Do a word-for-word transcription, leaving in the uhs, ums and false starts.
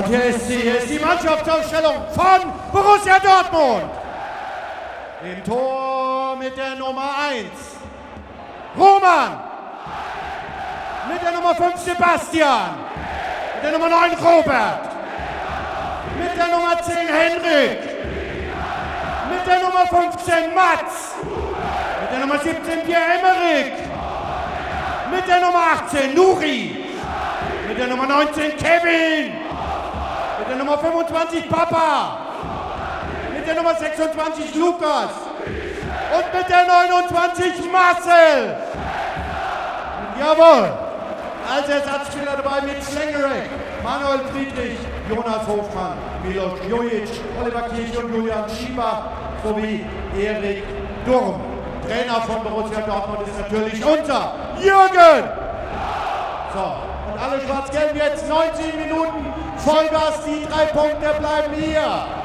hier ist sie, hier ist die Mannschaftsaufstellung von Borussia Dortmund. Im Tor mit der Nummer eins Roman. Mit der Nummer fünf Sebastian. Mit der Nummer neun Robert. Mit der Nummer zehn Henrik. Mit der Nummer fünfzehn Mats. Mit der Nummer siebzehn Pierre-Emerick. Mit der Nummer achtzehn Nuri. Mit der Nummer neunzehn Kevin. Mit der Nummer fünfundzwanzig Papa. Mit der Nummer sechsundzwanzig Lukas. Und mit der neunundzwanzig Marcel. Jawohl. Als Ersatzspieler dabei mit Slengerek, Manuel Friedrich, Jonas Hofmann, Milos Jojic, Oliver Kirch und Julian Schieber sowie Erik Durm. Trainer von Borussia Dortmund ist natürlich unser Jürgen. So, und alle Schwarz-Gelben jetzt neunzehn Minuten Vollgas, die drei Punkte bleiben hier.